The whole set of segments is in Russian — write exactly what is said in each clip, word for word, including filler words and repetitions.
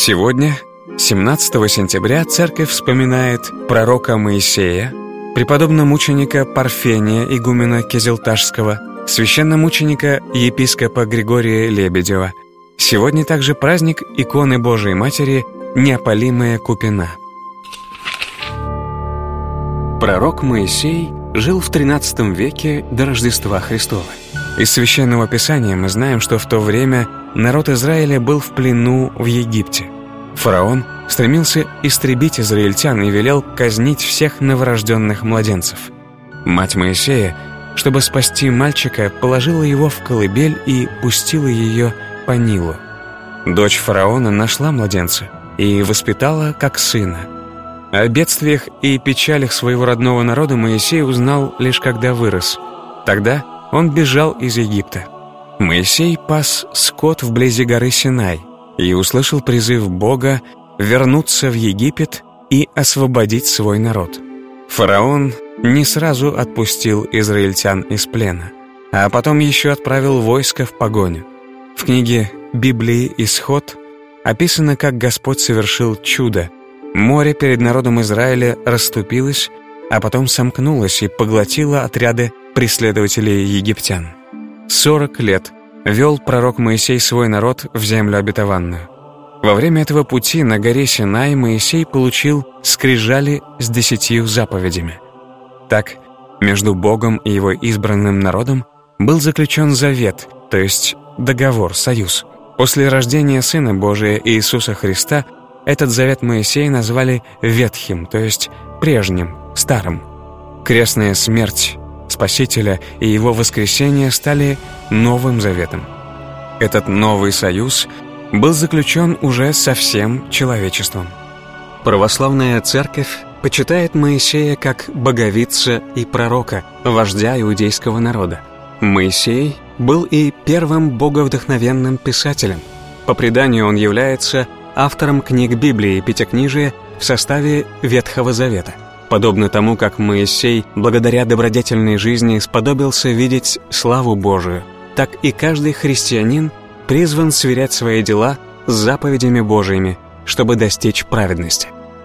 Сегодня, семнадцатого сентября, церковь вспоминает пророка Моисея, преподобномученика Парфения, игумена Кизилташского, священномученика епископа Григория Лебедева. Сегодня также праздник иконы Божией Матери Неопалимая Купина. Пророк Моисей жил в тринадцатом веке до Рождества Христова. Из Священного Писания мы знаем, что в то время народ Израиля был в плену в Египте. Фараон стремился истребить израильтян и велел казнить всех новорожденных младенцев. Мать Моисея, чтобы спасти мальчика, положила его в колыбель и пустила ее по Нилу. Дочь фараона нашла младенца и воспитала как сына. О бедствиях и печалях своего родного народа Моисей узнал лишь когда вырос. Тогда он бежал из Египта. Моисей пас скот вблизи горы Синай и услышал призыв Бога вернуться в Египет и освободить свой народ. Фараон не сразу отпустил израильтян из плена, а потом еще отправил войско в погоню. В книге Библии «Исход» описано, как Господь совершил чудо. Море перед народом Израиля расступилось, а потом сомкнулось и поглотило отряды преследователей египтян. Сорок лет вел пророк Моисей свой народ в землю обетованную. Во время этого пути на горе Синай Моисей получил скрижали с десятью заповедями. Так, между Богом и его избранным народом был заключен завет, то есть договор, союз. После рождения Сына Божия Иисуса Христа этот завет Моисея назвали Ветхим, то есть прежним, старым. Крестная смерть Спасителя и его воскресение стали Новым Заветом. Этот новый союз был заключен уже со всем человечеством. Православная церковь почитает Моисея как боговидца и пророка, вождя иудейского народа. Моисей был и первым боговдохновенным писателем. По преданию он является автором книг Библии и Пятикнижия в составе Ветхого Завета. Подобно тому, как Моисей, благодаря добродетельной жизни, сподобился видеть славу Божию, так и каждый христианин призван сверять свои дела с заповедями Божиими, чтобы достичь праведности.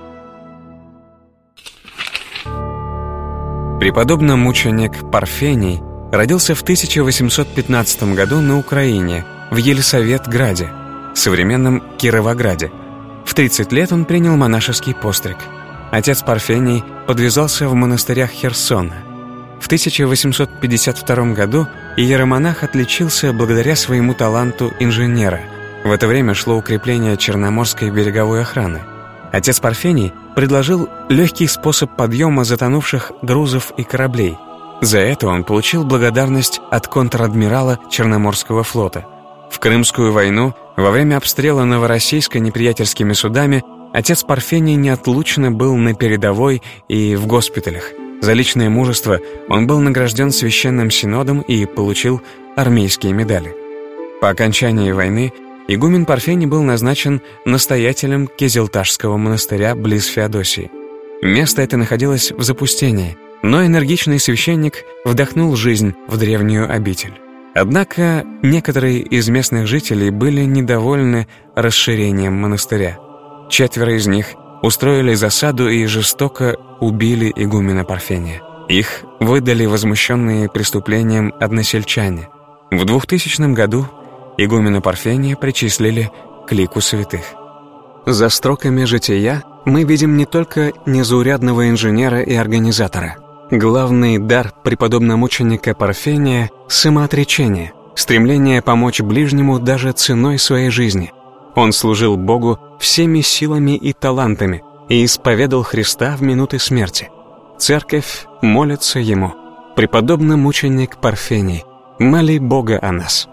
Преподобномученик Парфений родился в тысяча восемьсот пятнадцатом году на Украине, в Елисаветграде, современном Кировограде. В тридцать лет он принял монашеский постриг. Отец Парфений подвязался в монастырях Херсона. В тысяча восемьсот пятьдесят втором году иеромонах отличился благодаря своему таланту инженера. В это время шло укрепление Черноморской береговой охраны. Отец Парфений предложил легкий способ подъема затонувших грузов и кораблей. За это он получил благодарность от контр-адмирала Черноморского флота. В Крымскую войну, во время обстрела Новороссийска неприятельскими судами, отец Парфений неотлучно был на передовой и в госпиталях. За личное мужество он был награжден священным синодом и получил армейские медали. По окончании войны игумен Парфений был назначен настоятелем Кизилташского монастыря близ Феодосии. Место это находилось в запустении, но энергичный священник вдохнул жизнь в древнюю обитель. Однако некоторые из местных жителей были недовольны расширением монастыря. Четверо из них устроили засаду и жестоко убили игумена Парфения. Их выдали возмущенные преступлением односельчане. В двухтысячном году игумена Парфения причислили к лику святых. За строками жития мы видим не только незаурядного инженера и организатора. Главный дар преподобномученика Парфения — самоотречение, стремление помочь ближнему даже ценой своей жизни. Он служил Богу всеми силами и талантами и исповедал Христа в минуты смерти. Церковь молится Ему. Преподобномученик Парфений, моли Бога о нас.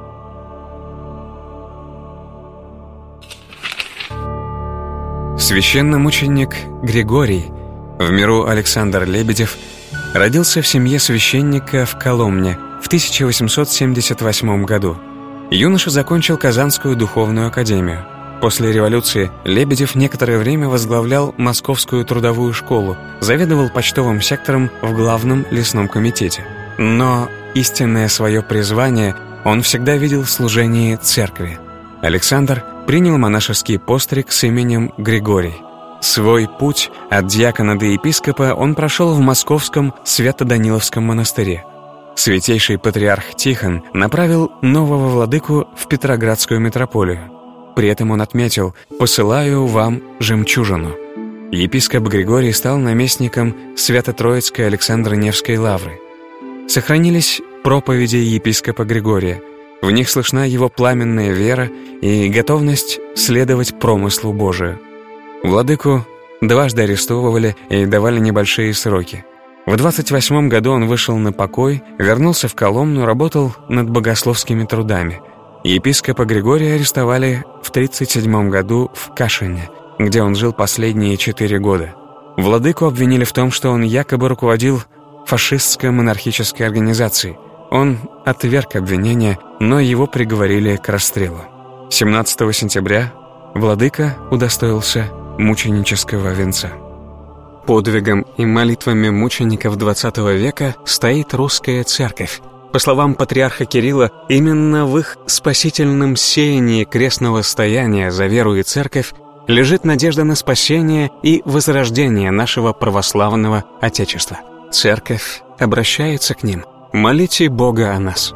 Священномученик Григорий, в миру Александр Лебедев, родился в семье священника в Коломне в тысяча восемьсот семьдесят восьмом году. Юноша закончил Казанскую духовную академию. После революции Лебедев некоторое время возглавлял Московскую трудовую школу, заведовал почтовым сектором в главном лесном комитете. Но истинное свое призвание он всегда видел в служении церкви. Александр принял монашеский постриг с именем Григорий. Свой путь от диакона до епископа он прошел в московском Свято-Даниловском монастыре. Святейший патриарх Тихон направил нового владыку в Петроградскую митрополию. При этом он отметил: «Посылаю вам жемчужину». Епископ Григорий стал наместником Свято-Троицкой Александро-Невской лавры. Сохранились проповеди епископа Григория. В них слышна его пламенная вера и готовность следовать промыслу Божию. Владыку дважды арестовывали и давали небольшие сроки. В двадцать восьмом году он вышел на покой, вернулся в Коломну, работал над богословскими трудами. Епископа Григория арестовали в тридцать седьмом году в Кашине, где он жил последние четыре года. Владыку обвинили в том, что он якобы руководил фашистской монархической организацией. Он отверг обвинения, но его приговорили к расстрелу. семнадцатого сентября владыка удостоился мученического венца. Подвигом и молитвами мучеников двадцатого века стоит русская церковь. По словам патриарха Кирилла, именно в их спасительном сеянии крестного стояния за веру и церковь лежит надежда на спасение и возрождение нашего православного Отечества. Церковь обращается к ним: «Молите Бога о нас».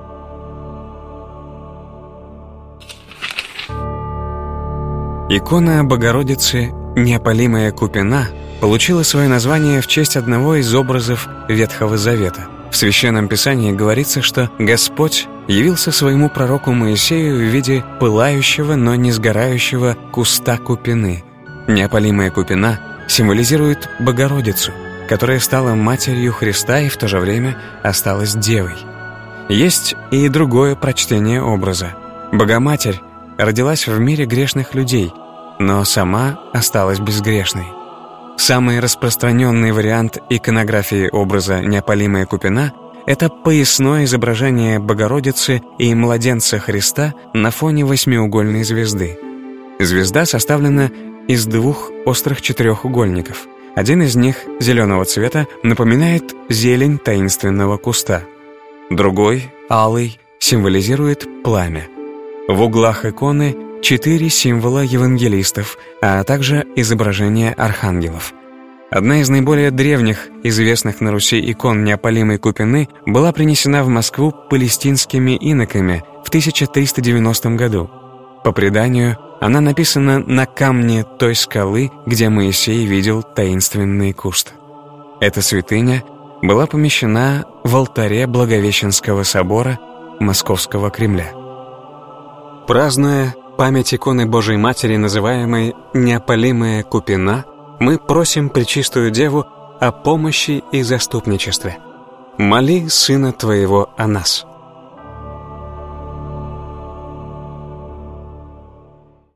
Икона Богородицы «Неопалимая Купина» получила свое название в честь одного из образов Ветхого Завета. В Священном Писании говорится, что Господь явился своему пророку Моисею в виде пылающего, но не сгорающего куста купины. Неопалимая купина символизирует Богородицу, которая стала матерью Христа и в то же время осталась девой. Есть и другое прочтение образа. Богоматерь родилась в мире грешных людей, но сама осталась безгрешной. Самый распространенный вариант иконографии образа «Неопалимая Купина» — это поясное изображение Богородицы и младенца Христа на фоне восьмиугольной звезды. Звезда составлена из двух острых четырехугольников. Один из них, зеленого цвета, напоминает зелень таинственного куста. Другой, алый, символизирует пламя. В углах иконы четыре символа евангелистов, а также изображение архангелов. Одна из наиболее древних, известных на Руси икон Неопалимой Купины была принесена в Москву палестинскими иноками в тысяча триста девяностом году. По преданию, она написана на камне той скалы, где Моисей видел таинственный куст. Эта святыня была помещена в алтаре Благовещенского собора Московского Кремля. Празднуя память иконы Божией Матери, называемой «Неопалимая Купина», мы просим Пречистую Деву о помощи и заступничестве. Моли Сына Твоего о нас.